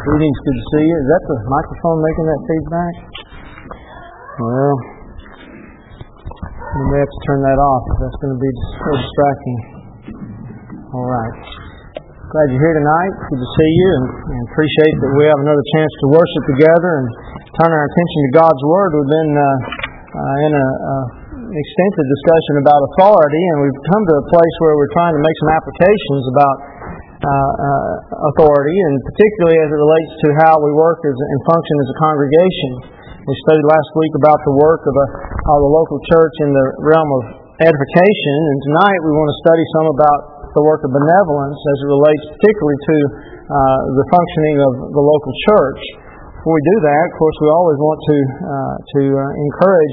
Greetings, good to see you. Is that the microphone making that feedback? Well, we may have to turn that off if that's going to be so distracting. All right. Glad you're here tonight. Good to see you, and appreciate that we have another chance to worship together and turn our attention to God's Word. We've been in an extensive discussion about authority, and we've come to a place where we're trying to make some applications about authority, and particularly as it relates to how we work and function as a congregation. We studied last week about the work of the local church in the realm of edification, and tonight we want to study some about the work of benevolence as it relates particularly to the functioning of the local church. Before we do that, of course, we always want to encourage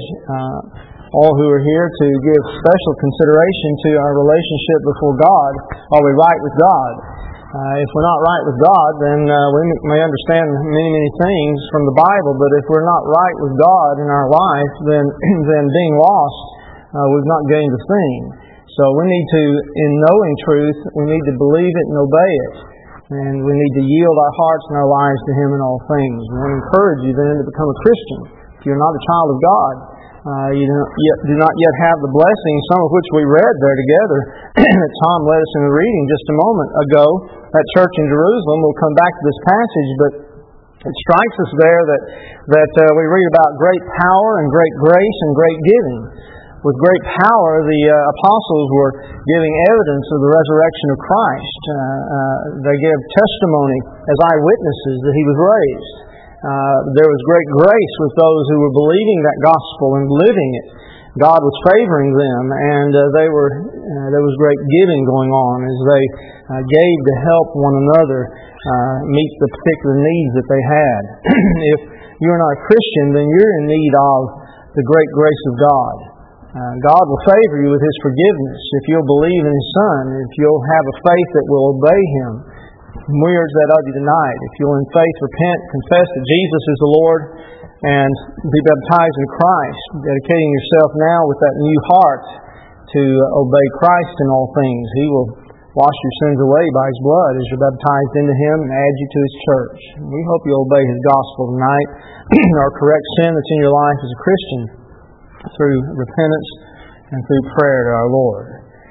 all who are here to give special consideration to our relationship before God. Are we right with God? If we're not right with God, then we may understand many things from the Bible, but if we're not right with God in our life, then being lost, we've not gained a thing. So we need to, in knowing truth, we need to believe it and obey it. And we need to yield our hearts and our lives to Him in all things. We want to encourage you then to become a Christian. If you're not a child of God, you do not yet have the blessings, some of which we read there together, that Tom led us in the reading just a moment ago. That church in Jerusalem, we'll come back to this passage, but it strikes us there that we read about great power and great grace and great giving. With great power, the apostles were giving evidence of the resurrection of Christ. They gave testimony as eyewitnesses that He was raised. There was great grace with those who were believing that gospel and living it. God was favoring them, and there was great giving going on as they gave to help one another meet the particular needs that they had. If you're not a Christian, then you're in need of the great grace of God. God will favor you with His forgiveness if you'll believe in His Son, if you'll have a faith that will obey Him. We urge that of you tonight. If you'll in faith repent, confess that Jesus is the Lord, and be baptized in Christ, dedicating yourself now with that new heart to obey Christ in all things. He will wash your sins away by His blood as you're baptized into Him and add you to His church. We hope you'll obey His gospel tonight, or correct sin that's in your life as a Christian through repentance and through prayer to our Lord.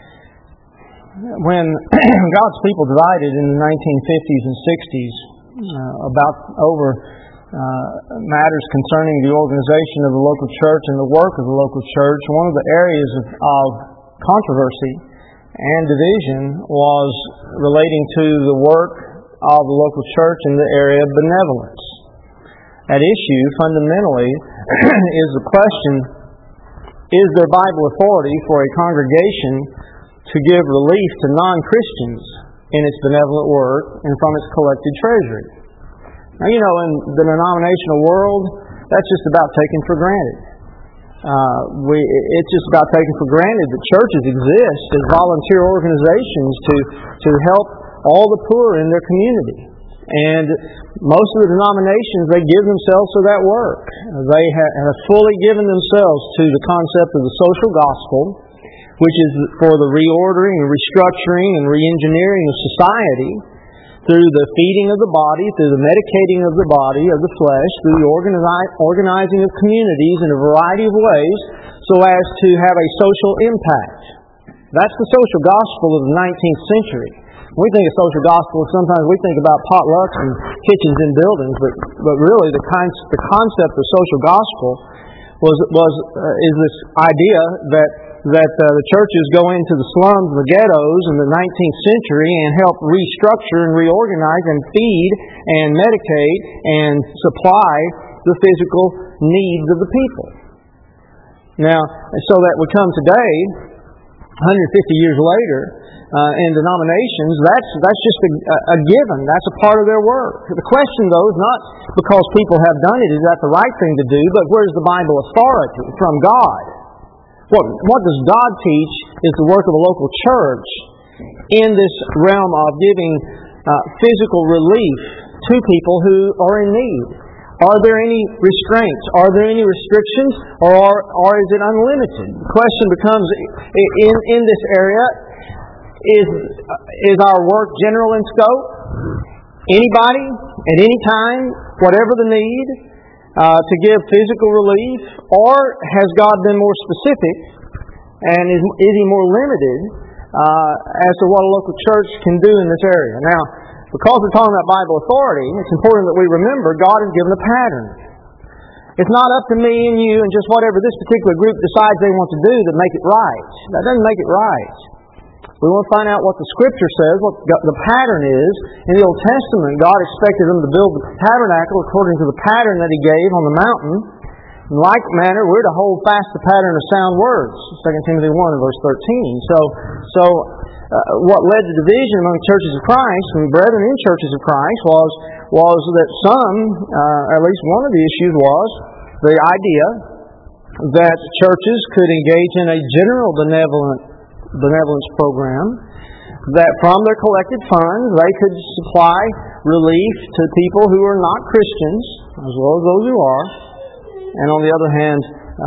When God's people divided in the 1950s and 60s over matters concerning the organization of the local church and the work of the local church, one of the areas of controversy and division was relating to the work of the local church in the area of benevolence. At issue, fundamentally, is the question: is there Bible authority for a congregation to give relief to non-Christians in its benevolent work and from its collected treasury? Now, in the denominational world, that's just about taken for granted. It's just about taken for granted that churches exist as volunteer organizations to help all the poor in their community. And most of the denominations, they give themselves to that work. They have fully given themselves to the concept of the social gospel, which is for the reordering and restructuring and re-engineering of society through the feeding of the body, through the medicating of the body, of the flesh, through the organizing of communities in a variety of ways so as to have a social impact. That's the social gospel of the 19th century. When we think of social gospel, sometimes we think about potlucks and kitchens in buildings, but really the concept of social gospel is this idea that the churches go into the slums and the ghettos in the 19th century and help restructure and reorganize and feed and medicate and supply the physical needs of the people. Now, so that we come today, 150 years later, in denominations, that's just a given. That's a part of their work. The question, though, is not because people have done it, is that the right thing to do, but where's the Bible authority from God? What does God teach is the work of a local church in this realm of giving physical relief to people who are in need? Are there any restraints? Are there any restrictions? Or is it unlimited? The question becomes, in this area, is our work general in scope? Anybody? at any time, whatever the need, to give physical relief, or has God been more specific, and is He more limited as to what a local church can do in this area? Now, because we're talking about Bible authority, it's important that we remember God has given a pattern. It's not up to me and you and just whatever this particular group decides they want to do to make it right. That doesn't make it right. We want to find out what the Scripture says, what the pattern is. In the Old Testament, God expected them to build the tabernacle according to the pattern that He gave on the mountain. In like manner, we're to hold fast the pattern of sound words. 2 Timothy 1 and verse 13. So what led to division among churches of Christ and brethren in churches of Christ was that some, at least one of the issues was the idea that churches could engage in a general benevolence program, that from their collected funds they could supply relief to people who are not Christians, as well as those who are, and on the other hand,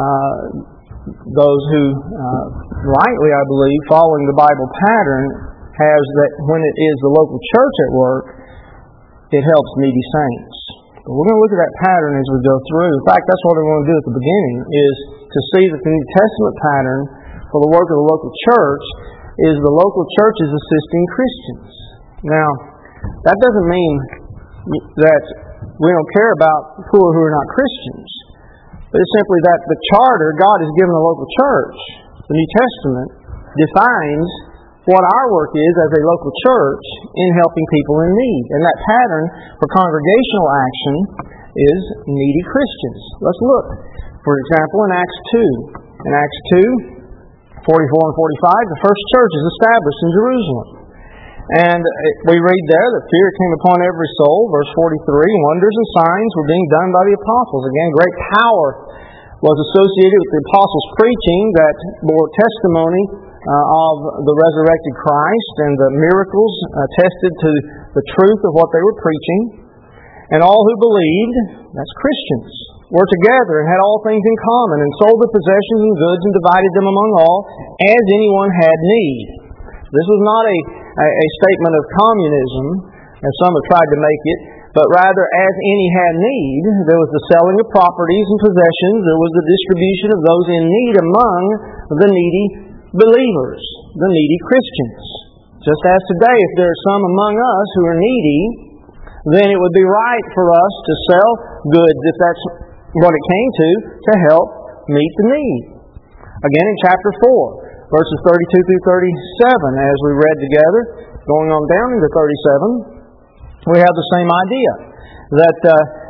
those who, rightly I believe, following the Bible pattern, has that when it is the local church at work, it helps needy saints. But we're going to look at that pattern as we go through. In fact, that's what I want to do at the beginning, is to see that the New Testament pattern for the work of the local church is the local churches assisting Christians. Now, that doesn't mean that we don't care about poor who are not Christians. But it's simply that the charter God has given the local church, the New Testament, defines what our work is as a local church in helping people in need. And that pattern for congregational action is needy Christians. Let's look, for example, in Acts 2. In Acts 2, 44 and 45, the first church is established in Jerusalem. And we read there that fear came upon every soul. Verse 43, wonders and signs were being done by the apostles. Again, great power was associated with the apostles' preaching that bore testimony of the resurrected Christ, and the miracles attested to the truth of what they were preaching. And all who believed, that's Christians, were together and had all things in common, and sold their possessions and goods and divided them among all, as anyone had need. This was not a statement of communism, as some have tried to make it, but rather as any had need. There was the selling of properties and possessions. There was the distribution of those in need among the needy believers, the needy Christians. Just as today, if there are some among us who are needy, then it would be right for us to sell goods, if that's what it came to help meet the need. Again, in chapter 4, verses 32 through 37, as we read together, going on down into 37, we have the same idea, that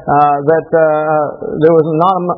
there was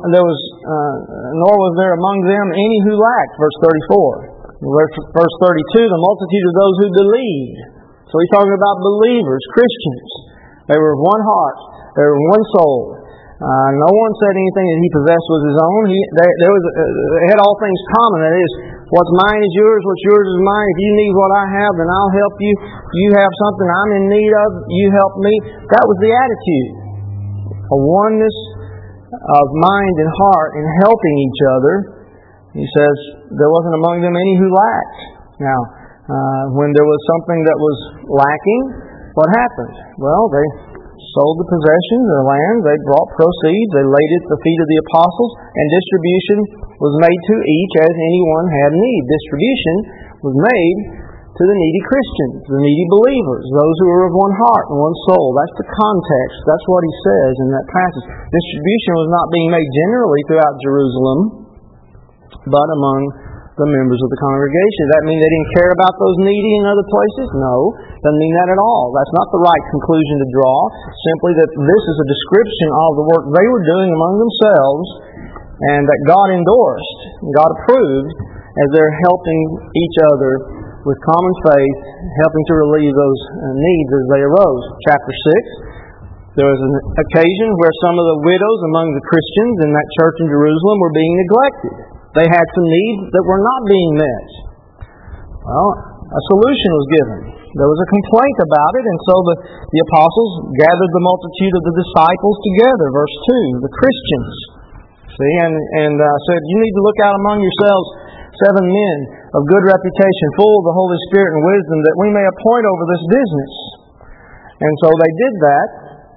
nor was there among them any who lacked. Verse 34. Verse 32, the multitude of those who believed. So he's talking about believers, Christians. They were of one heart. They were one soul. No one said anything that he possessed was his own. They had all things common. That is, what's mine is yours, what's yours is mine. If you need what I have, then I'll help you. You have something I'm in need of, you help me. That was the attitude. A oneness of mind and heart in helping each other. He says, there wasn't among them any who lacked. Now, when there was something that was lacking, what happened? Well, they sold the possessions, their land, they brought proceeds, they laid it at the feet of the apostles, and distribution was made to each as anyone had need. Distribution was made to the needy Christians, the needy believers, those who were of one heart and one soul. That's the context. That's what he says in that passage. Distribution was not being made generally throughout Jerusalem, but among the members of the congregation. Does that mean they didn't care about those needy in other places? No, doesn't mean that at all. That's not the right conclusion to draw. Simply that this is a description of the work they were doing among themselves, and that God endorsed, God approved, as they're helping each other with common faith, helping to relieve those needs as they arose. Chapter 6, there was an occasion where some of the widows among the Christians in that church in Jerusalem were being neglected. They had some needs that were not being met. Well, a solution was given. There was a complaint about it, and so the apostles gathered the multitude of the disciples together. Verse 2, the Christians. See, and said, you need to look out among yourselves 7 men of good reputation, full of the Holy Spirit and wisdom, that we may appoint over this business. And so they did that.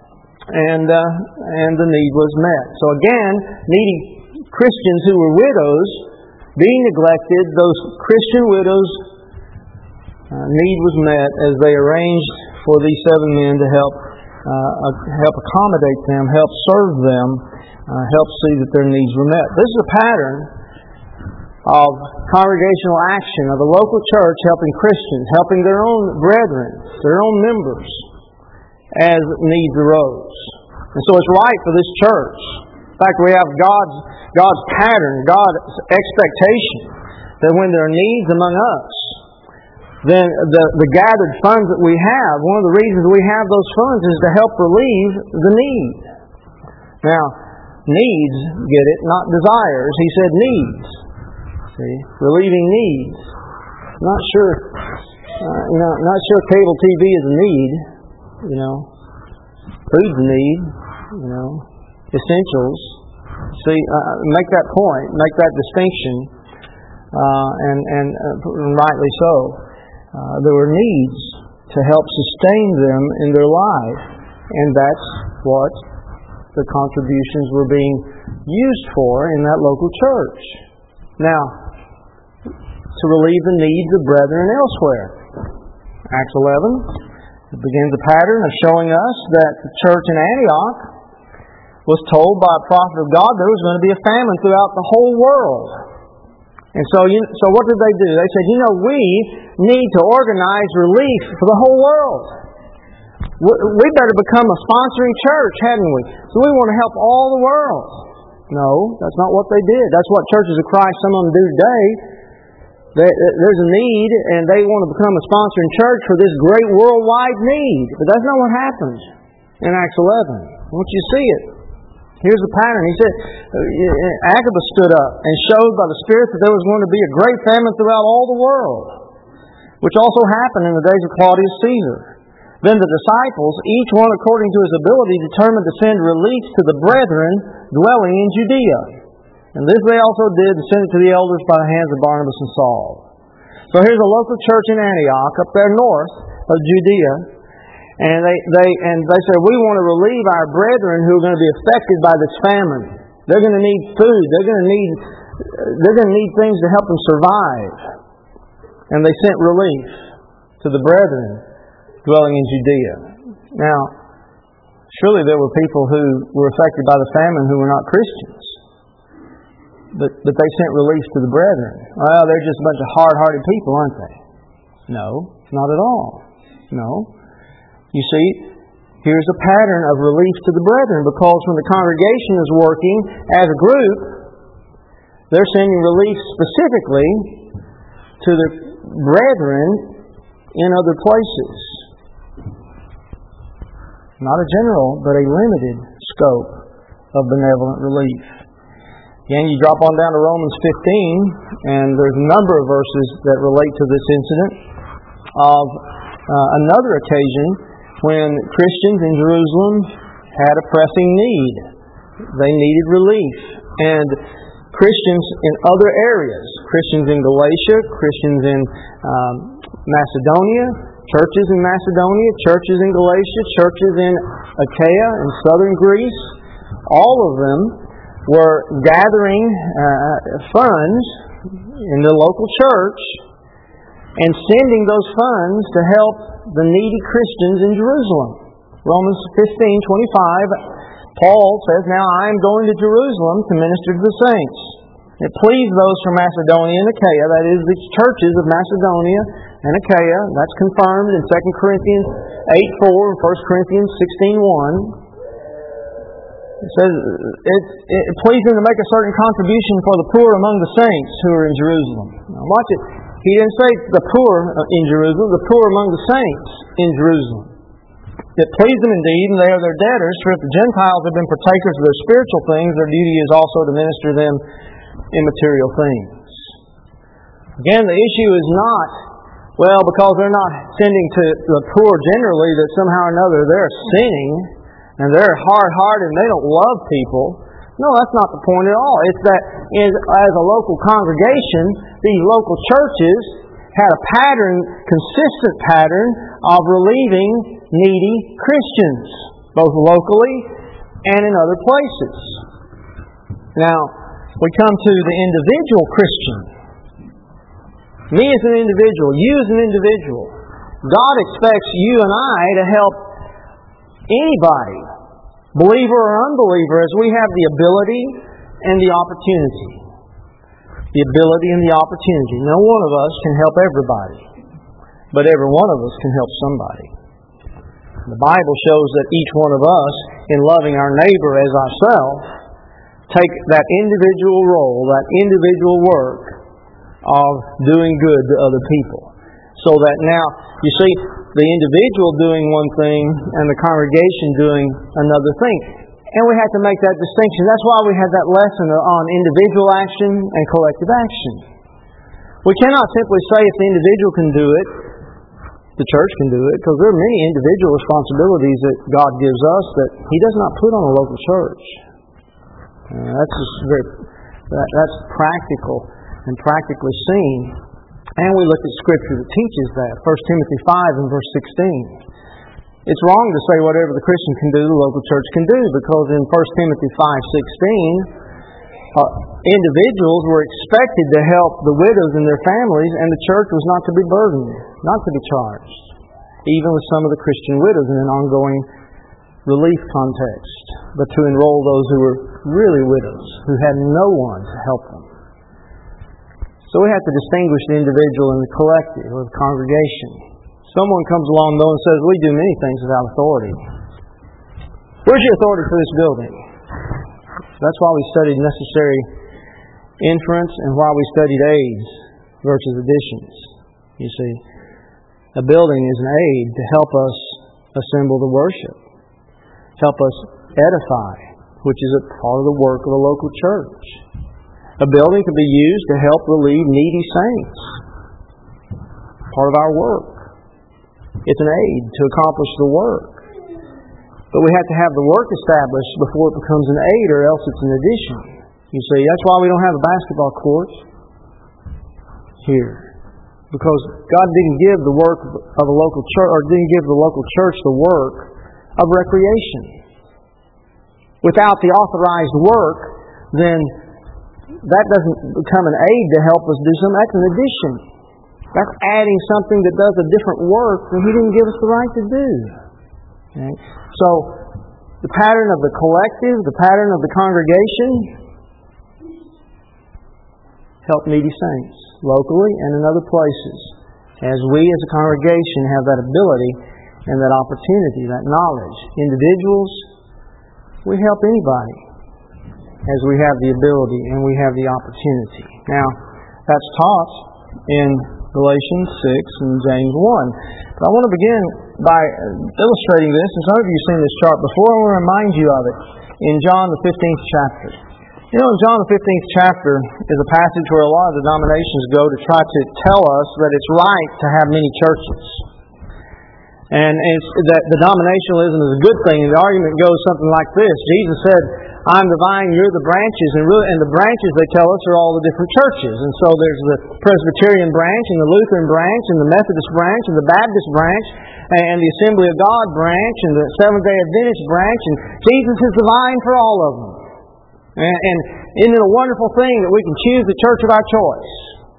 and the need was met. So again, needy Christians who were widows being neglected, those Christian widows' need was met as they arranged for these 7 men to help accommodate them, help serve them, help see that their needs were met. This is a pattern of congregational action of the local church helping Christians, helping their own brethren, their own members, as needs arose. And so it's right for this church. In fact, we have God's pattern, God's expectation that when there are needs among us, then the gathered funds that we have, one of the reasons we have those funds is to help relieve the need. Now, needs, get it, not desires. He said needs. See, relieving needs. Not sure cable TV is a need. Food's a need. Essentials. See, make that point, make that distinction, and rightly so. There were needs to help sustain them in their life, and that's what the contributions were being used for in that local church. Now, to relieve the needs of brethren elsewhere. Acts 11 begins a pattern of showing us that the church in Antioch was told by a prophet of God there was going to be a famine throughout the whole world. And so what did they do? They said, we need to organize relief for the whole world. We better become a sponsoring church, hadn't we? So we want to help all the world. No, that's not what they did. That's what churches of Christ, some of them do today. There's a need, and they want to become a sponsoring church for this great worldwide need. But that's not what happened in Acts 11. I want you to see it. Here's the pattern. He said, Agabus stood up and showed by the Spirit that there was going to be a great famine throughout all the world, which also happened in the days of Claudius Caesar. Then the disciples, each one according to his ability, determined to send relief to the brethren dwelling in Judea. And this they also did, and sent it to the elders by the hands of Barnabas and Saul. So here's a local church in Antioch, up there north of Judea. And they said, we want to relieve our brethren who are going to be affected by this famine. They're going to need food. They're going to need things to help them survive. And they sent relief to the brethren dwelling in Judea. Now, surely there were people who were affected by the famine who were not Christians. But they sent relief to the brethren. Well, they're just a bunch of hard-hearted people, aren't they? No, not at all. No. You see, here's a pattern of relief to the brethren, because when the congregation is working as a group, they're sending relief specifically to the brethren in other places. Not a general, but a limited scope of benevolent relief. Again, you drop on down to Romans 15, and there's a number of verses that relate to this incident of another occasion when Christians in Jerusalem had a pressing need. They needed relief. And Christians in other areas, Christians in Galatia, Christians in Macedonia, churches in Macedonia, churches in Galatia, churches in Achaia and southern Greece, all of them were gathering funds in the local church and sending those funds to help the needy Christians in Jerusalem. Romans 15:25, Paul says, now I am going to Jerusalem to minister to the saints. It pleased those from Macedonia and Achaia, that is, the churches of Macedonia and Achaia. That's confirmed in 2 Corinthians 8:4 and 1 Corinthians 16:1. It says, it pleased him to make a certain contribution for the poor among the saints who are in Jerusalem. Now watch it. He didn't say the poor in Jerusalem, the poor among the saints in Jerusalem. It pleased them indeed, and they are their debtors, for if the Gentiles have been partakers of their spiritual things, their duty is also to minister them immaterial things. Again, the issue is not, because they're not sending to the poor generally, that somehow or another they're sinning, and they're hard-hearted, and they don't love people. No, that's not the point at all. It's that as a local congregation, these local churches had a consistent pattern of relieving needy Christians. both locally and in other places. Now, we come to the individual Christian. Me as an individual, you as an individual. God expects you and I to help anybody, believer or unbeliever, as we have the ability and the opportunity. The ability and the opportunity. No one of us can help everybody, but every one of us can help somebody. The Bible shows that each one of us, in loving our neighbor as ourselves, take that individual role, that individual work of doing good to other people. So that now, you see, the individual doing one thing and the congregation doing another thing. And we have to make that distinction. That's why we had that lesson on individual action and collective action. We cannot simply say if the individual can do it, the church can do it, because there are many individual responsibilities that God gives us that He does not put on a local church. That's practical and practically seen. And we look at Scripture that teaches that. 1 Timothy 5 and verse 16. It's wrong to say whatever the Christian can do, the local church can do, because in 1 Timothy 5:16, individuals were expected to help the widows and their families, and the church was not to be burdened, not to be charged, even with some of the Christian widows in an ongoing relief context, but to enroll those who were really widows, who had no one to help them. So we have to distinguish the individual and the collective, or the congregation. Someone comes along though and says, we do many things without authority. Where's your authority for this building? That's why we studied necessary inference and why we studied aids versus additions. You see, a building is an aid to help us assemble the worship, help us edify, which is a part of the work of a local church. A building can be used to help relieve needy saints, part of our work. It's an aid to accomplish the work. But we have to have the work established before it becomes an aid, or else it's an addition. You see, that's why we don't have a basketball court here. Because God didn't give the work of a local church, or didn't give the local church the work of recreation. Without the authorized work, then that doesn't become an aid to help us do something. That's an addition. That's adding something that does a different work that He didn't give us the right to do. Okay? So, the pattern of the collective, the pattern of the congregation, help needy saints, locally and in other places. As we as a congregation have that ability and that opportunity, that knowledge. Individuals, we help anybody as we have the ability and we have the opportunity. Now, that's taught in Galatians 6 and James 1. But I want to begin by illustrating this, and some of you have seen this chart before. I want to remind you of it in John the 15th chapter. You know, in John the 15th chapter is a passage where a lot of denominations go to try to tell us that it's right to have many churches. And it's that denominationalism is a good thing, and the argument goes something like this. Jesus said, I'm the vine, you're the branches, and the branches, they tell us, are all the different churches. And so there's the Presbyterian branch, and the Lutheran branch, and the Methodist branch, and the Baptist branch, and the Assembly of God branch, and the Seventh-day Adventist branch, and Jesus is the vine for all of them. And isn't it a wonderful thing that we can choose the church of our choice?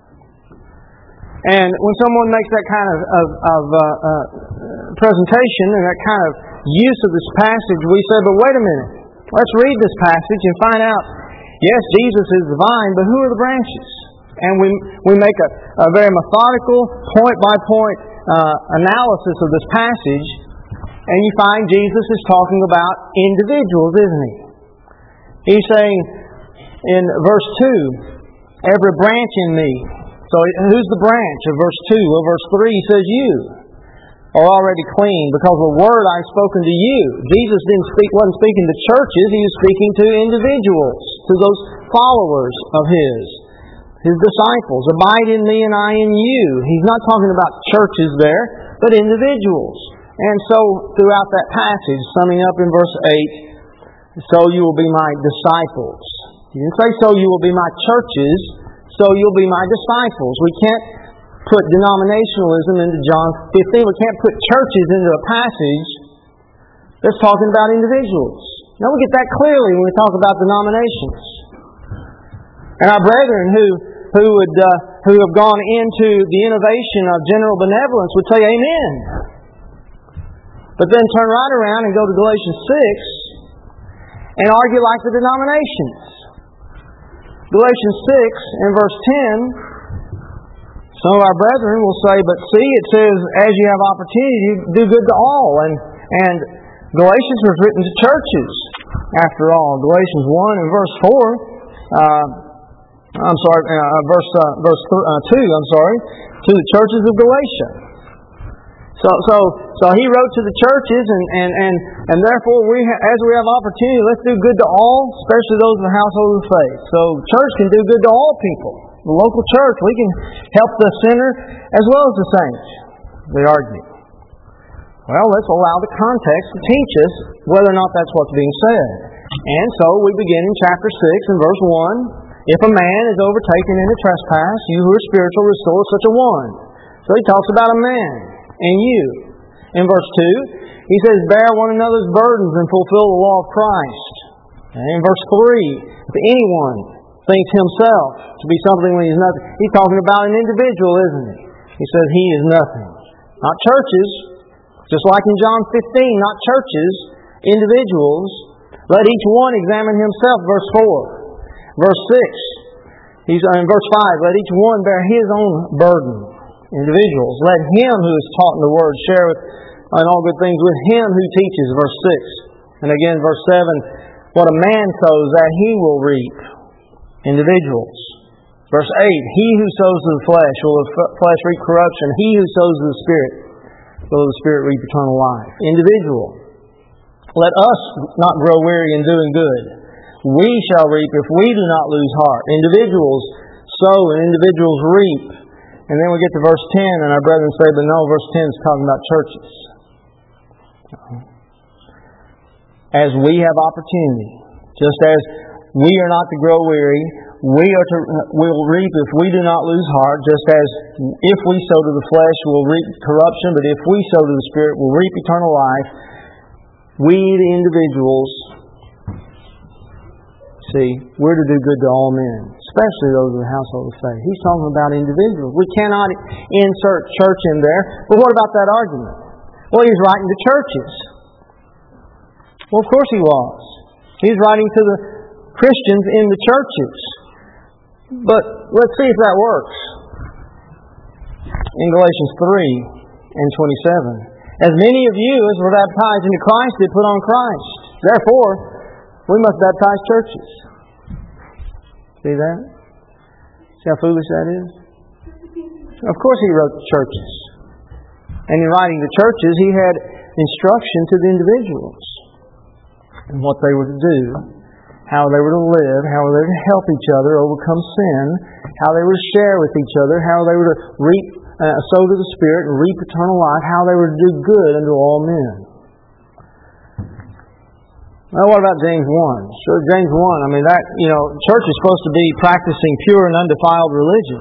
And when someone makes that kind of presentation and that kind of use of this passage, we say, but wait a minute. Let's read this passage and find out, yes, Jesus is the vine, but who are the branches? And we make a very methodical, point-by-point analysis of this passage, and you find Jesus is talking about individuals, isn't He? He's saying in verse 2, every branch in me. So who's the branch of verse 2? Well, verse 3 says you are already clean because the word I've spoken to you. Jesus wasn't speaking to churches. He was speaking to individuals, to those followers of His disciples. Abide in me and I in you. He's not talking about churches there, but individuals. And so throughout that passage, summing up in verse 8, so you will be my disciples. He didn't say so you will be my churches, so you'll be my disciples. We can't put denominationalism into John 15. We can't put churches into a passage It's talking about individuals. Now we get that clearly when we talk about denominations. And our brethren who have gone into the innovation of general benevolence would say amen. But then turn right around and go to Galatians 6 and argue like the denominations. Galatians 6 and verse 10, some of our brethren will say, but see, it says, as you have opportunity, do good to all. And Galatians was written to churches, after all. Galatians 1 and verse 4, verse 2, to the churches of Galatia. So he wrote to the churches, and therefore, as we have opportunity, let's do good to all, especially those in the household of faith. So church can do good to all people. The local church, we can help the sinner as well as the saints. They argue. Well, let's allow the context to teach us whether or not that's what's being said. And so we begin in chapter 6 and verse 1. If a man is overtaken in a trespass, you who are spiritual, restore such a one. So he talks about a man and you. In verse 2, he says, bear one another's burdens and fulfill the law of Christ. And in verse 3, if anyone thinks himself to be something when he's nothing, he's talking about an individual, isn't he? He says he is nothing. Not churches. Just like in John 15, not churches, individuals. Let each one examine himself, verse 4. Verse 6, he's in verse 5, let each one bear his own burden. Individuals. Let him who is taught in the Word share in all good things with him who teaches, verse 6. And again, verse 7, what a man sows, that he will reap. Individuals. Verse 8, he who sows to the flesh will the flesh reap corruption. He who sows to the Spirit will the Spirit reap eternal life. Individual. Let us not grow weary in doing good. We shall reap if we do not lose heart. Individuals sow and individuals reap. And then we get to verse 10 and our brethren say, but no, verse 10 is talking about churches. As we have opportunity, just as we are not to grow weary, we will reap if we do not lose heart, just as if we sow to the flesh, we'll reap corruption, but if we sow to the Spirit, we'll reap eternal life. We, the individuals, see, we're to do good to all men, especially those of the household of faith. He's talking about individuals. We cannot insert church in there. But what about that argument? Well, he's writing to churches. Well, of course he was. He's writing to the Christians in the churches. But let's see if that works. In Galatians 3 and 27. As many of you as were baptized into Christ did put on Christ. Therefore, we must baptize churches. See that? See how foolish that is? Of course he wrote to churches. And in writing to churches, he had instruction to the individuals and what they were to do, how they were to live, how they were to help each other overcome sin, how they were to share with each other, how they were to reap, sow to the Spirit and reap eternal life, how they were to do good unto all men. Well, what about James 1? Sure, James 1, church is supposed to be practicing pure and undefiled religion.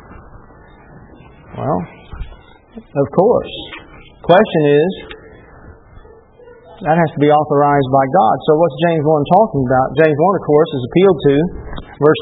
Well, of course. Question is, that has to be authorized by God. So what's James 1 talking about? James 1, of course, is appealed to, verse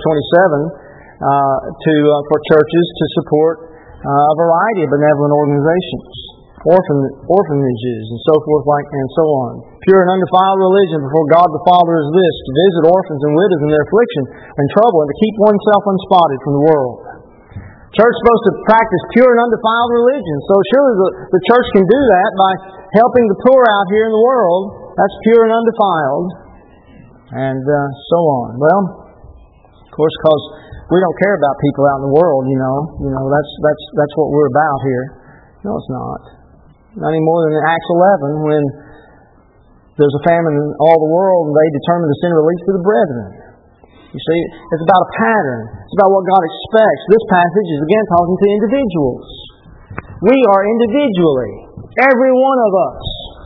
27, for churches to support a variety of benevolent organizations, orphanages, and so forth, and so on. Pure and undefiled religion before God the Father is this: to visit orphans and widows in their affliction and trouble, and to keep oneself unspotted from the world. Church is supposed to practice pure and undefiled religion. So surely the church can do that by helping the poor out here in the world. That's pure and undefiled. And so on. Well, of course, because we don't care about people out in the world, that's what we're about here. No, it's not. Not any more than in Acts 11 when there's a famine in all the world and they determine to send relief to the brethren. You see, it's about a pattern. It's about what God expects. This passage is again talking to individuals. We are individually, every one of us,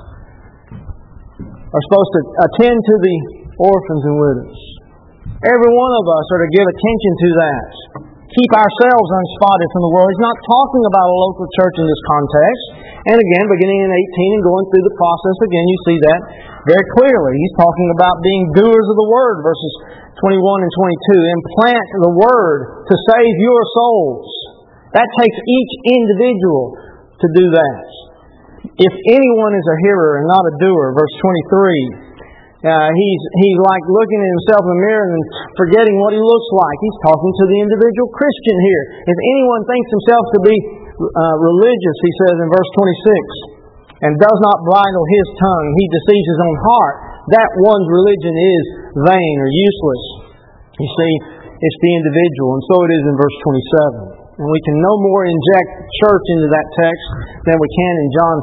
are supposed to attend to the orphans and widows. Every one of us are to give attention to that. keep ourselves unspotted from the world. He's not talking about a local church in this context. And again, beginning in 18 and going through the process again, you see that very clearly. He's talking about being doers of the Word, verses 21 and 22. Implant the Word to save your souls. That takes each individual to do that. If anyone is a hearer and not a doer, verse 23, he's like looking at himself in the mirror and forgetting what he looks like. He's talking to the individual Christian here. If anyone thinks himself to be religious, he says in verse 26, and does not bridle his tongue, he deceives his own heart. That one's religion is vain or useless. You see, it's the individual, and so it is in verse 27. And we can no more inject church into that text than we can in John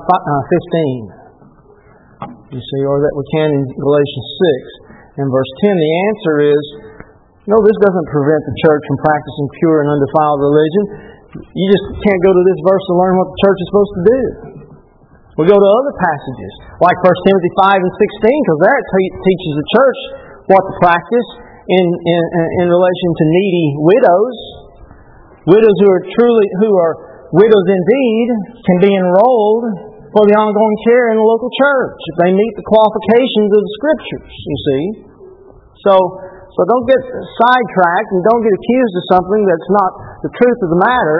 15. You see, or that we can in Galatians 6. In verse 10, the answer is, no, this doesn't prevent the church from practicing pure and undefiled religion. You just can't go to this verse to learn what the church is supposed to do. We go to other passages, like 1 Timothy 5 and 16, because there it teaches the church what to practice in relation to needy widows. Widows who are widows indeed can be enrolled for the ongoing care in the local church if they meet the qualifications of the Scriptures, you see. So don't get sidetracked and don't get accused of something that's not the truth of the matter.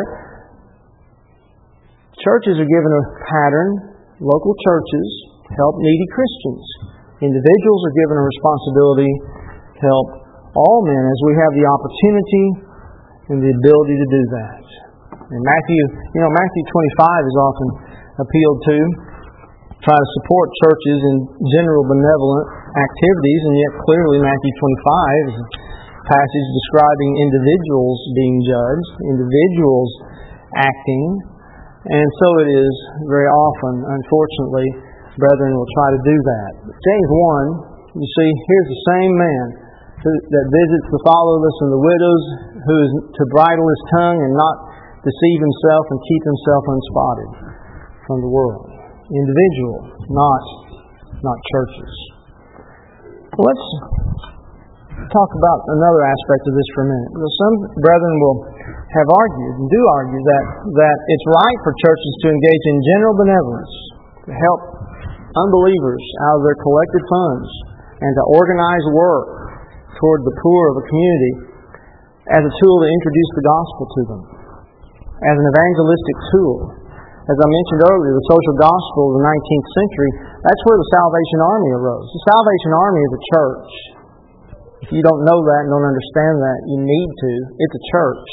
Churches are given a pattern. Local churches help needy Christians. Individuals are given a responsibility to help all men as we have the opportunity and the ability to do that. And Matthew 25 is often appealed to, try to support churches in general benevolent activities, and yet clearly Matthew 25 is a passage describing individuals being judged, individuals acting, and so it is very often, unfortunately, brethren will try to do that. But James 1, you see, here's the same man that visits the fatherless and the widows, who is to bridle his tongue and not deceive himself and keep himself unspotted from the world. Individual, not churches. Well, let's talk about another aspect of this for a minute. Because some brethren will have argued, and do argue, that it's right for churches to engage in general benevolence, to help unbelievers out of their collected funds, and to organize work toward the poor of a community as a tool to introduce the gospel to them, as an evangelistic tool. As I mentioned earlier, the social gospel of the 19th century, that's where the Salvation Army arose. The Salvation Army is a church. If you don't know that and don't understand that, you need to. It's a church.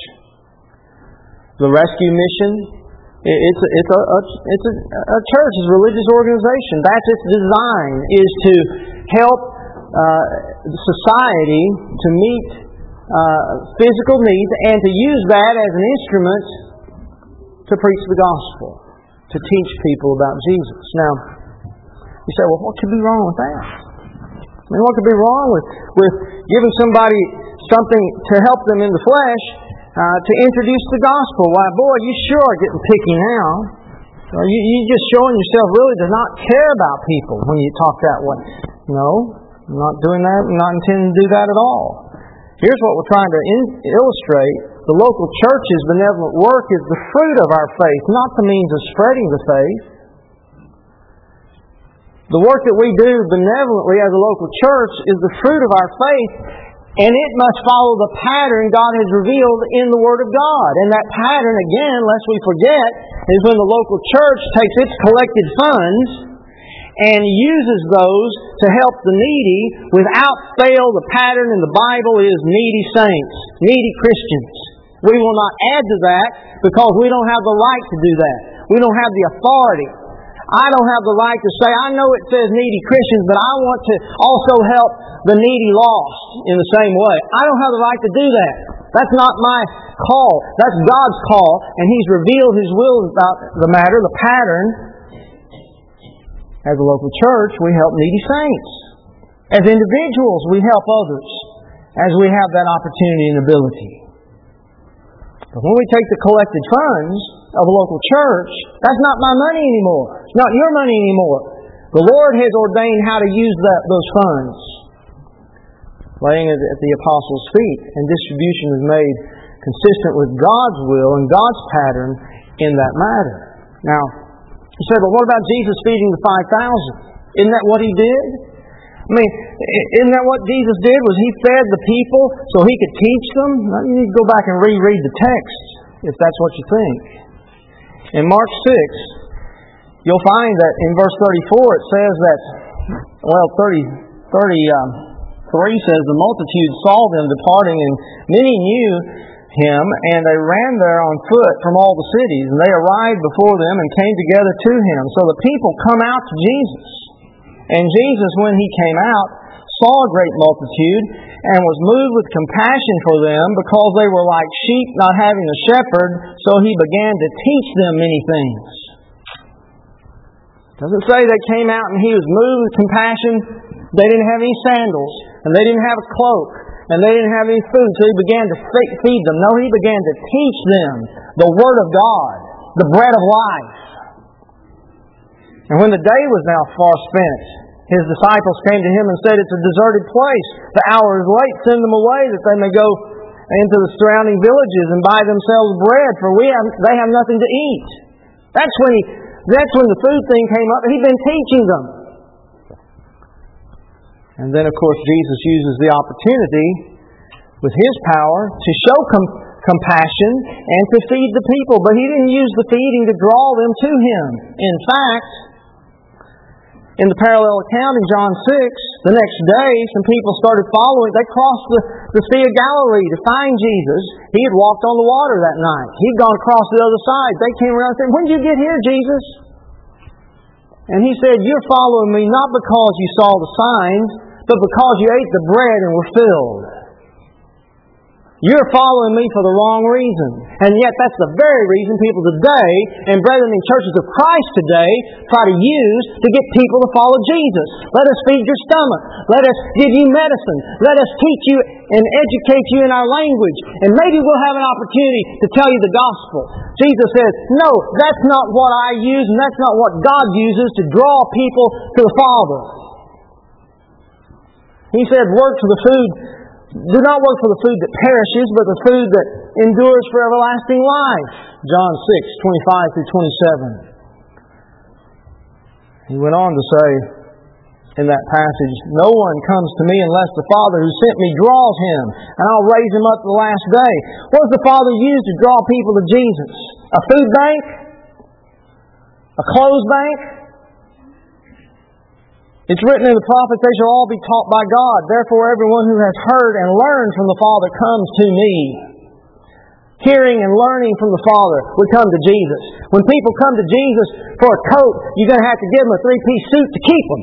The Rescue Mission, it's a church, it's a religious organization. That's its design, is to help society to meet physical needs and to use that as an instrument to preach the gospel, to teach people about Jesus. Now, you say, well, what could be wrong with that? I mean, what could be wrong with giving somebody something to help them in the flesh to introduce the gospel? Why, boy, you sure are getting picky now. You're just showing yourself really to not care about people when you talk that way. No, I'm not doing that. I'm not intending to do that at all. Here's what we're trying to illustrate. The local church's benevolent work is the fruit of our faith, not the means of spreading the faith. The work that we do benevolently as a local church is the fruit of our faith, and it must follow the pattern God has revealed in the Word of God. And that pattern, again, lest we forget, is when the local church takes its collected funds and uses those to help the needy. Without fail, the pattern in the Bible is needy saints, needy Christians. We will not add to that because we don't have the right to do that. We don't have the authority. I don't have the right to say, I know it says needy Christians, but I want to also help the needy lost in the same way. I don't have the right to do that. That's not my call. That's God's call, and He's revealed His will about the matter, the pattern. As a local church, we help needy saints. As individuals, we help others as we have that opportunity and ability. But when we take the collected funds of a local church, that's not my money anymore. It's not your money anymore. The Lord has ordained how to use those funds, laying it at the apostles' feet, and distribution is made consistent with God's will and God's pattern in that matter. Now, you say, but what about Jesus feeding the 5,000? Isn't that what He did? I mean, isn't that what Jesus did? Was He fed the people so He could teach them? You need to go back and reread the text, if that's what you think. In Mark 6, you'll find that in verse 34 it says that, 33 says, the multitude saw them departing, and many knew Him, and they ran there on foot from all the cities, and they arrived before them and came together to Him. So the people come out to Jesus. And Jesus, when He came out, saw a great multitude, and was moved with compassion for them, because they were like sheep not having a shepherd, so He began to teach them many things. Doesn't say they came out and He was moved with compassion. They didn't have any sandals, and they didn't have a cloak, and they didn't have any food, so He began to feed them. No, He began to teach them the Word of God, the bread of life. And when the day was now far spent, His disciples came to Him and said, it's a deserted place. The hour is late. Send them away that they may go into the surrounding villages and buy themselves bread, for they have nothing to eat. That's when the food thing came up. He'd been teaching them. And then, of course, Jesus uses the opportunity with His power to show compassion and to feed the people. But He didn't use the feeding to draw them to Him. In fact, in the parallel account in John 6, the next day, some people started following. They crossed the Sea of Galilee to find Jesus. He had walked on the water that night. He'd gone across the other side. They came around and said, when did you get here, Jesus? And He said, you're following me not because you saw the signs, but because you ate the bread and were filled. You're following me for the wrong reason. And yet that's the very reason people today, and brethren in churches of Christ today, try to use to get people to follow Jesus. Let us feed your stomach. Let us give you medicine. Let us teach you and educate you in our language. And maybe we'll have an opportunity to tell you the gospel. Jesus says, no, that's not what I use, and that's not what God uses to draw people to the Father. He said, work for the food. Do not work for the food that perishes, but the food that endures for everlasting life. John 6:25-27. He went on to say in that passage, no one comes to me unless the Father who sent me draws him, and I'll raise him up the last day. What does the Father use to draw people to Jesus? A food bank? A clothes bank? It's written in the prophets, they shall all be taught by God. Therefore, everyone who has heard and learned from the Father comes to me. Hearing and learning from the Father would come to Jesus. When people come to Jesus for a coat, you're going to have to give them a 3-piece suit to keep them.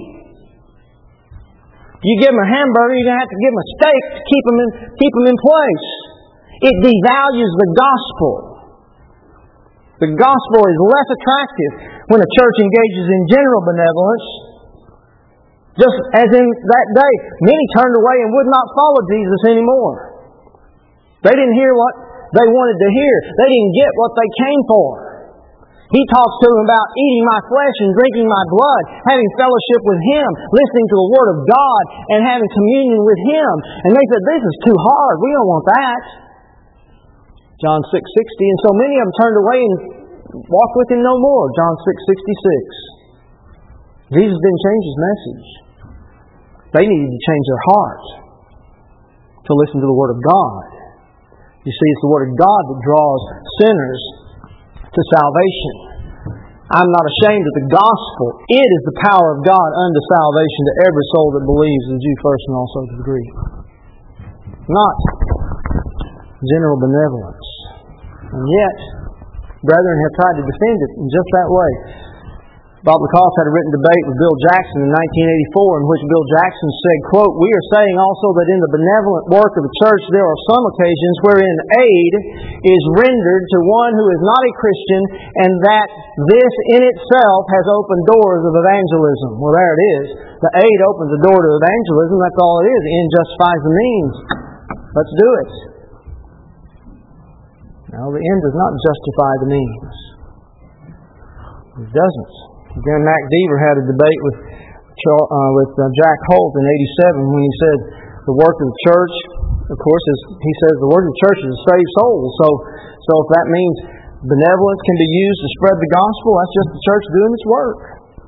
You give them a hamburger, you're going to have to give them a steak to keep them in place. It devalues the gospel. The gospel is less attractive when a church engages in general benevolence. Just as in that day, many turned away and would not follow Jesus anymore. They didn't hear what they wanted to hear. They didn't get what they came for. He talks to them about eating my flesh and drinking my blood, having fellowship with Him, listening to the Word of God, and having communion with Him. And they said, this is too hard. We don't want that. John 6:60. And so many of them turned away and walked with Him no more. John 6:66. Jesus didn't change His message. They needed to change their hearts to listen to the Word of God. You see, it's the Word of God that draws sinners to salvation. I'm not ashamed of the gospel. It is the power of God unto salvation to every soul that believes, the Jew first and also to the Greek. Not general benevolence. And yet, brethren have tried to defend it in just that way. Bob Lacoste had a written debate with Bill Jackson in 1984 in which Bill Jackson said, quote, we are saying also that in the benevolent work of the church there are some occasions wherein aid is rendered to one who is not a Christian, and that this in itself has opened doors of evangelism. Well, there it is. The aid opens the door to evangelism. That's all it is. The end justifies the means. Let's do it. No, the end does not justify the means. It doesn't. Again, Mac Deaver had a debate with Jack Holt in 87 when he said the work of the church of course, as he says, the word of the church is to save souls. So if that means benevolence can be used to spread the gospel, that's just the church doing its work.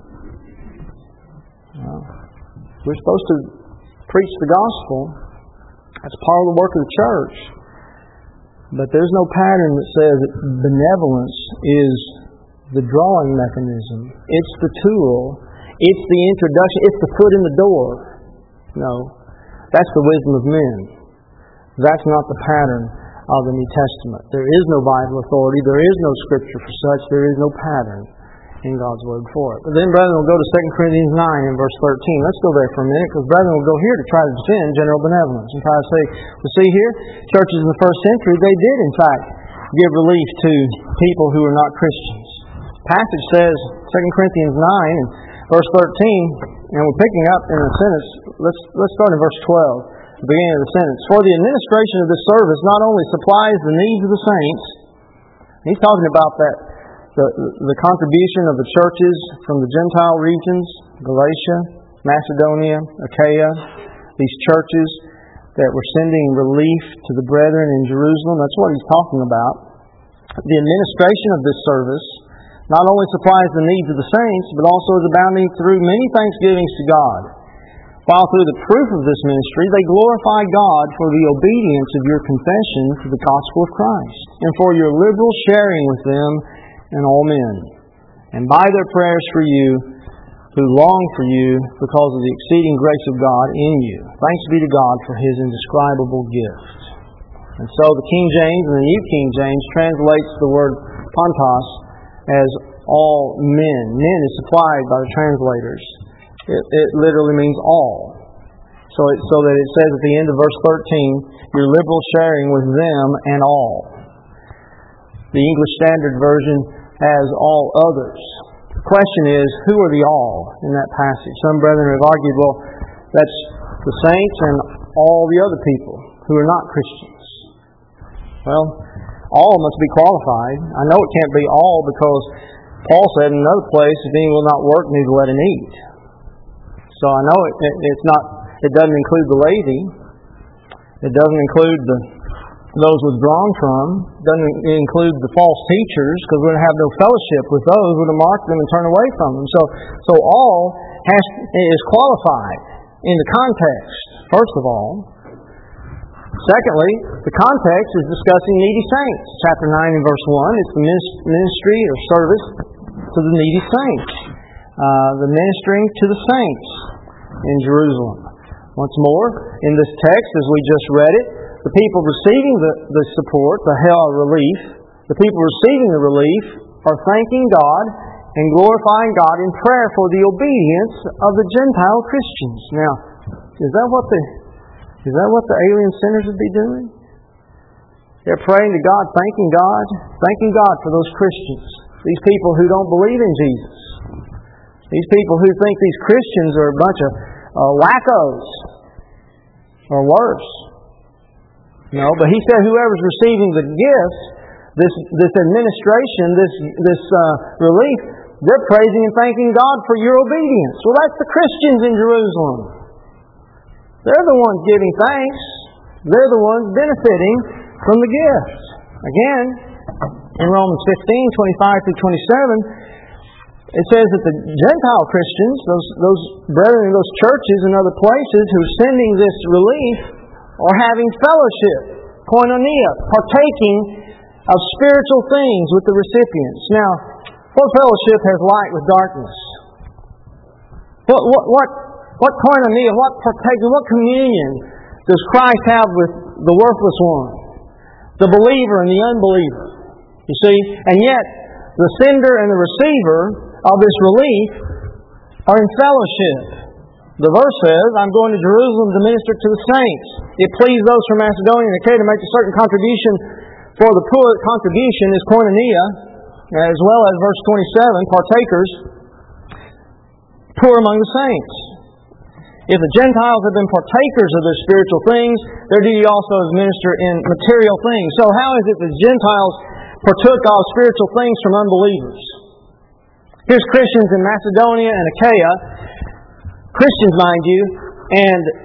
We're supposed to preach the gospel. That's part of the work of the church. But there's no pattern that says that benevolence is the drawing mechanism. It's the tool. It's the introduction. It's the foot in the door. No. That's the wisdom of men. That's not the pattern of the New Testament. There is no Bible authority. There is no Scripture for such. There is no pattern in God's Word for it. But then, brethren, we'll go to 2 Corinthians 9 and verse 13. Let's go there for a minute, because brethren will go here to try to defend general benevolence and try to say, we see here, churches in the first century, they did, in fact, give relief to people who are not Christians. The passage says, 2 Corinthians 9 and verse 13, and we're picking up in a sentence, let's start in verse 12, the beginning of the sentence. For the administration of this service not only supplies the needs of the saints, he's talking about that, the contribution of the churches from the Gentile regions, Galatia, Macedonia, Achaia, these churches that were sending relief to the brethren in Jerusalem. That's what he's talking about. The administration of this service not only supplies the needs of the saints, but also is abounding through many thanksgivings to God. While through the proof of this ministry, they glorify God for the obedience of your confession to the gospel of Christ, and for your liberal sharing with them and all men, and by their prayers for you, who long for you because of the exceeding grace of God in you. Thanks be to God for His indescribable gift. And so the King James and the New King James translates the word pantos as all men. Men is supplied by the translators. It literally means all. So that it says at the end of verse 13, your liberal sharing with them and all. The English Standard Version has all others. The question is, who are the all in that passage? Some brethren have argued, well, that's the saints and all the other people who are not Christians. Well, all must be qualified. I know it can't be all because Paul said in another place, if any will not work, neither let him eat. So I know it doesn't include the laity. It doesn't include those withdrawn from, doesn't include the false teachers, because we're going to have no fellowship with those. We're going to mark them and turn away from them. So all is qualified in the context, first of all. Secondly, the context is discussing needy saints. Chapter 9 and verse 1, it's the ministry or service to the needy saints. The ministering to the saints in Jerusalem. Once more, in this text, as we just read it, the people receiving the support, the relief, the people receiving the relief are thanking God and glorifying God in prayer for the obedience of the Gentile Christians. Now, is that what the alien sinners would be doing? They're praying to God, thanking God for those Christians, these people who don't believe in Jesus, these people who think these Christians are a bunch of wackos or worse. No, but he said whoever's receiving the gift, this administration, this relief, they're praising and thanking God for your obedience. Well, that's the Christians in Jerusalem. They're the ones giving thanks. They're the ones benefiting from the gift. Again, in Romans 15, 25 through 27, it says that the Gentile Christians, those brethren in those churches and other places who are sending this relief, are having fellowship, koinonia, partaking of spiritual things with the recipients. Now, what fellowship has light with darkness? What koinonia, what partaking, what communion does Christ have with the worthless one, the believer and the unbeliever? You see, and yet the sender and the receiver of this relief are in fellowship. The verse says, I'm going to Jerusalem to minister to the saints. It pleased those from Macedonia and Achaia to make a certain contribution, for the poor contribution is koinonia, as well as verse 27, partakers, poor among the saints. If the Gentiles have been partakers of their spiritual things, their duty also is minister in material things. So how is it that the Gentiles partook of spiritual things from unbelievers? Here's Christians in Macedonia and Achaia, Christians, mind you, and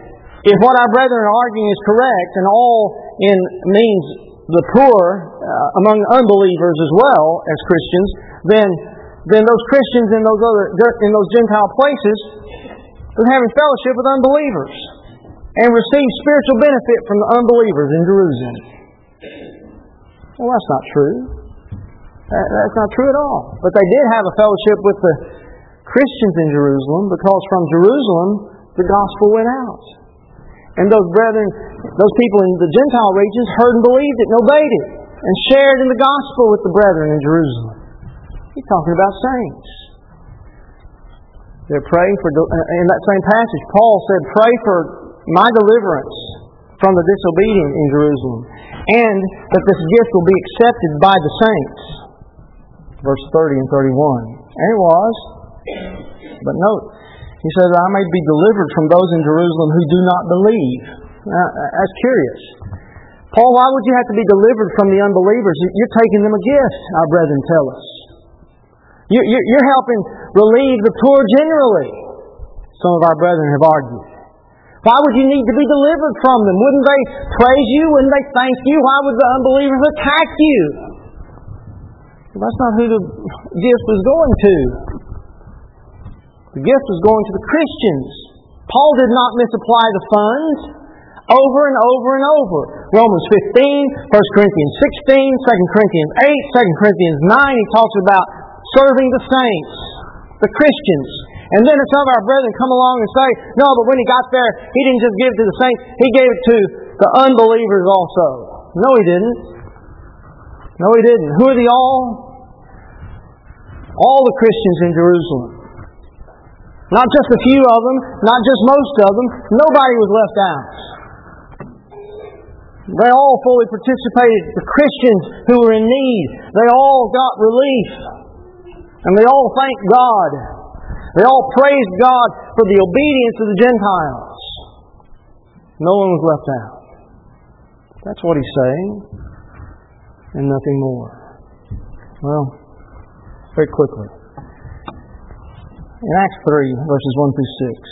If what our brethren are arguing is correct, and all means the poor among unbelievers as well as Christians, then those Christians in those Gentile places are having fellowship with unbelievers and receive spiritual benefit from the unbelievers in Jerusalem. Well, that's not true. That's not true at all. But they did have a fellowship with the Christians in Jerusalem, because from Jerusalem the gospel went out. And those brethren, those people in the Gentile regions heard and believed it and obeyed it and shared in the gospel with the brethren in Jerusalem. He's talking about saints. They're praying for, in that same passage, Paul said, pray for my deliverance from the disobedient in Jerusalem, and that this gift will be accepted by the saints. Verse 30 and 31. And it was. But note, he says, I may be delivered from those in Jerusalem who do not believe. Now, that's curious. Paul, why would you have to be delivered from the unbelievers? You're taking them a gift, our brethren tell us. You're helping relieve the poor generally, some of our brethren have argued. Why would you need to be delivered from them? Wouldn't they praise you? Wouldn't they thank you? Why would the unbelievers attack you? Well, that's not who the gift was going to. The gift was going to the Christians. Paul did not misapply the funds over and over and over. Romans 15, 1 Corinthians 16, 2 Corinthians 8, 2 Corinthians 9, he talks about serving the saints, the Christians. And then some of our brethren come along and say, no, but when he got there, he didn't just give it to the saints, he gave it to the unbelievers also. No, he didn't. No, he didn't. Who are the all? All the Christians in Jerusalem. Not just a few of them, not just most of them. Nobody was left out. They all fully participated. The Christians who were in need, they all got relief. And they all thanked God. They all praised God for the obedience of the Gentiles. No one was left out. That's what he's saying. And nothing more. Well, very quickly. In Acts 3, verses 1 through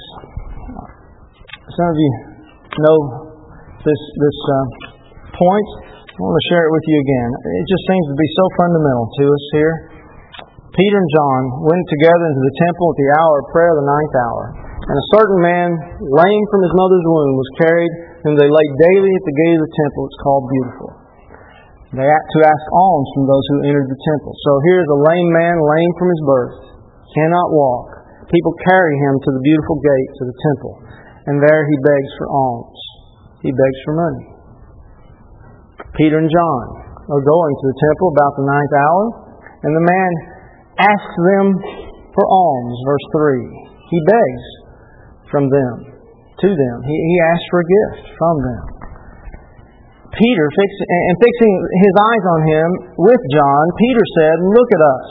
6. Some of you know this point. I want to share it with you again. It just seems to be so fundamental to us here. Peter and John went together into the temple at the hour of prayer, the 9th hour. And a certain man, lame from his mother's womb, was carried, whom they laid daily at the gate of the temple. It's called Beautiful. They had to ask alms from those who entered the temple. So here's a lame man, lame from his birth, cannot walk. People carry him to the beautiful gates of the temple. And there he begs for alms. He begs for money. Peter and John are going to the temple about the 9th hour. And the man asks them for alms. Verse 3. He begs from them, to them. He asks for a gift from them. Peter, fixing his eyes on him with John, Peter said, look at us.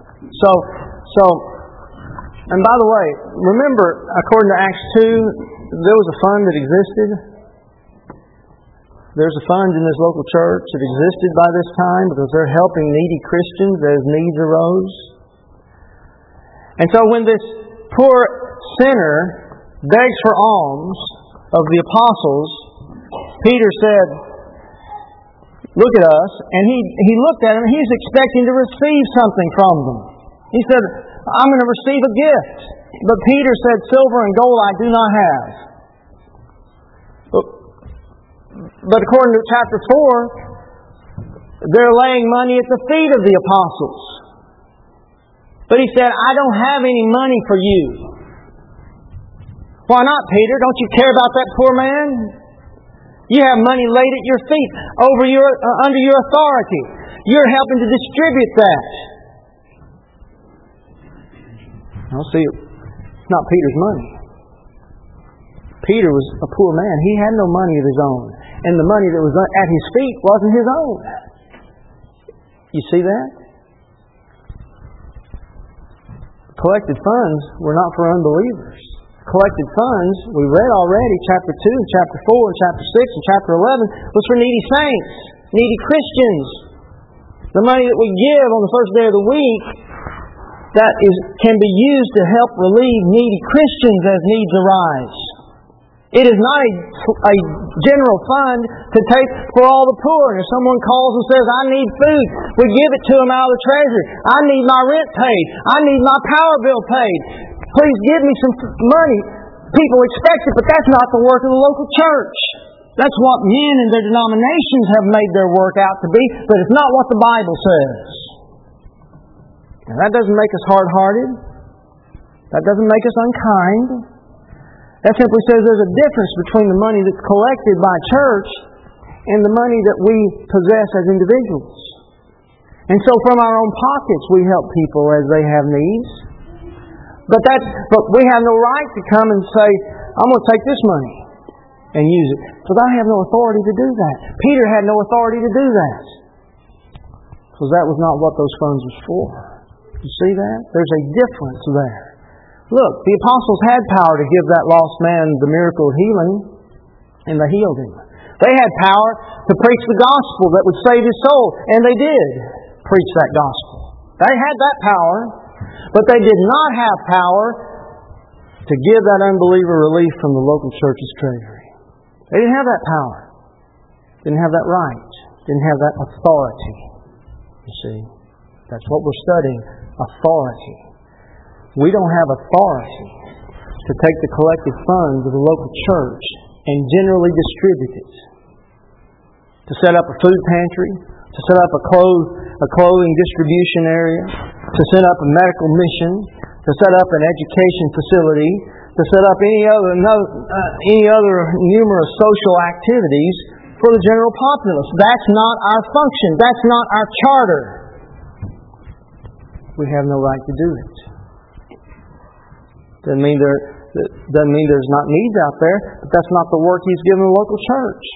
And by the way, remember, according to Acts 2, there was a fund that existed. There's a fund in this local church that existed by this time because they're helping needy Christians as needs arose. And so when this poor sinner begs for alms of the apostles, Peter said, look at us. And he looked at them. He's expecting to receive something from them. He said, I'm going to receive a gift. But Peter said, silver and gold I do not have. But according to chapter 4, they're laying money at the feet of the apostles. But he said, I don't have any money for you. Why not, Peter? Don't you care about that poor man? You have money laid at your feet under your authority. You're helping to distribute that. Now see, it's not Peter's money. Peter was a poor man. He had no money of his own. And the money that was at his feet wasn't his own. You see that? Collected funds were not for unbelievers. Collected funds, we read already, chapter 2, chapter 4, and chapter 6, and chapter 11, was for needy saints, needy Christians. The money that we give on the first day of the week, can be used to help relieve needy Christians as needs arise. It is not a general fund to take for all the poor. And if someone calls and says, I need food, we give it to them out of the treasury. I need my rent paid. I need my power bill paid. Please give me some money. People expect it, but that's not the work of the local church. That's what men in their denominations have made their work out to be, but it's not what the Bible says. Now, that doesn't make us hard-hearted. That doesn't make us unkind. That simply says there's a difference between the money that's collected by church and the money that we possess as individuals. And so from our own pockets we help people as they have needs. But we have no right to come and say, I'm going to take this money and use it. Because I have no authority to do that. Peter had no authority to do that. Because that was not what those funds was for. You see that? There's a difference there. Look, the apostles had power to give that lost man the miracle of healing, and they healed him. They had power to preach the gospel that would save his soul, and they did preach that gospel. They had that power, but they did not have power to give that unbeliever relief from the local church's treasury. They didn't have that power. Didn't have that right. Didn't have that authority. You see, that's what we're studying. Authority. We don't have authority to take the collective funds of the local church and generally distribute it. To set up a food pantry, to set up a clothing distribution area, to set up a medical mission, to set up an education facility, to set up any other numerous social activities for the general populace. That's not our function. That's not our charter. We have no right to do it. Doesn't mean there's not needs out there, but that's not the work He's given the local church.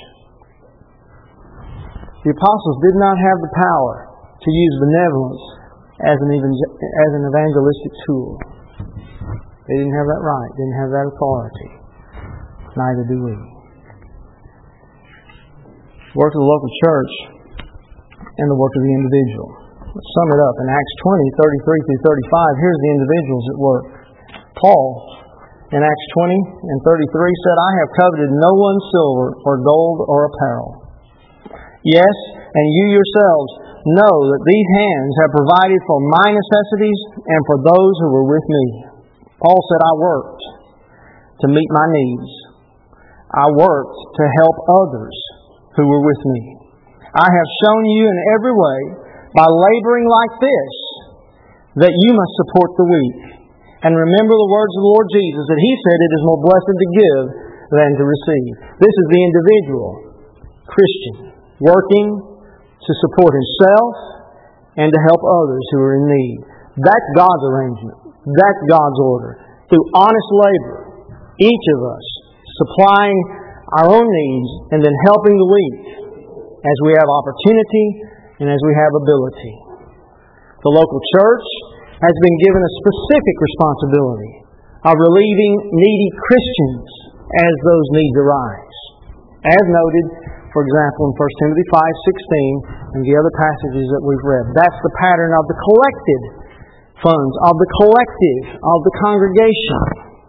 The apostles did not have the power to use benevolence as an evangelistic tool. They didn't have that right, didn't have that authority. Neither do we. The work of the local church and the work of the individual. Let's sum it up. In Acts 20, 33 through 35, here's the individuals at work. Paul, in Acts 20 and 33, said, I have coveted no one's silver or gold or apparel. Yes, and you yourselves know that these hands have provided for my necessities and for those who were with me. Paul said, I worked to meet my needs. I worked to help others who were with me. I have shown you in every way, by laboring like this, that you must support the weak. And remember the words of the Lord Jesus, that He said it is more blessed to give than to receive. This is the individual Christian, working to support himself and to help others who are in need. That's God's arrangement. That's God's order. Through honest labor, each of us supplying our own needs and then helping the weak as we have opportunity and as we have ability. The local church has been given a specific responsibility of relieving needy Christians as those needs arise. As noted, for example, in 1 Timothy 5:16 and the other passages that we've read. That's the pattern of the collected funds, of the collective, of the congregation.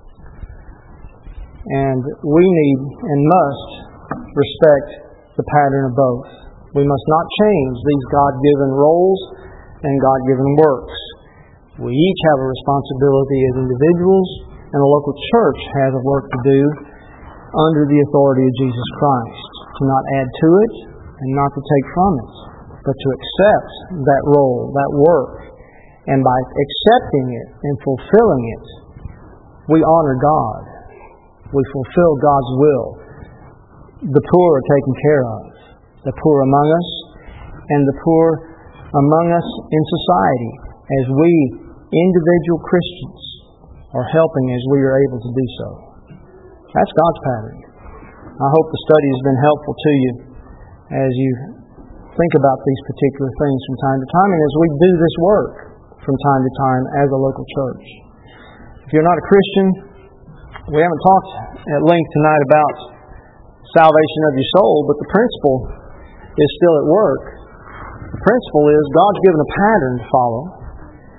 And we need and must respect the pattern of both. We must not change these God-given roles and God-given works. We each have a responsibility as individuals, and the local church has a work to do under the authority of Jesus Christ. To not add to it and not to take from it, but to accept that role, that work. And by accepting it and fulfilling it, we honor God. We fulfill God's will. The poor are taken care of. The poor among us and the poor among us in society as we, individual Christians, are helping as we are able to do so. That's God's pattern. I hope the study has been helpful to you as you think about these particular things from time to time and as we do this work from time to time as a local church. If you're not a Christian, we haven't talked at length tonight about salvation of your soul, but the principle is still at work. The principle is God's given a pattern to follow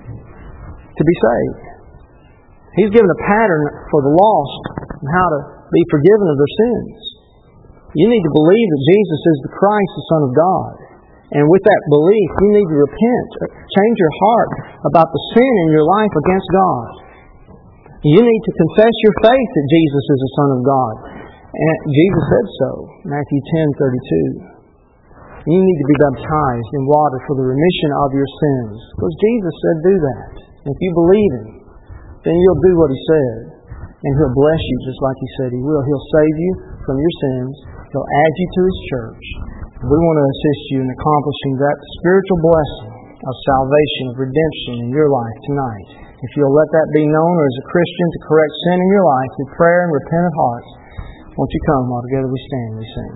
to be saved. He's given a pattern for the lost and how to be forgiven of their sins. You need to believe that Jesus is the Christ, the Son of God. And with that belief, you need to repent, change your heart about the sin in your life against God. You need to confess your faith that Jesus is the Son of God. And Jesus said so, Matthew 10:32. You need to be baptized in water for the remission of your sins. Because Jesus said do that. And if you believe Him, then you'll do what He said. And He'll bless you just like He said He will. He'll save you from your sins. He'll add you to His church. We want to assist you in accomplishing that spiritual blessing of salvation, of redemption in your life tonight. If you'll let that be known, or as a Christian to correct sin in your life through prayer and repentant hearts, won't you come while together we stand and we sing.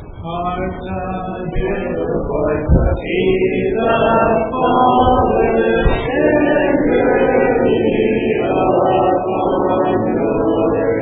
Heart and hear the voice of Jesus calling.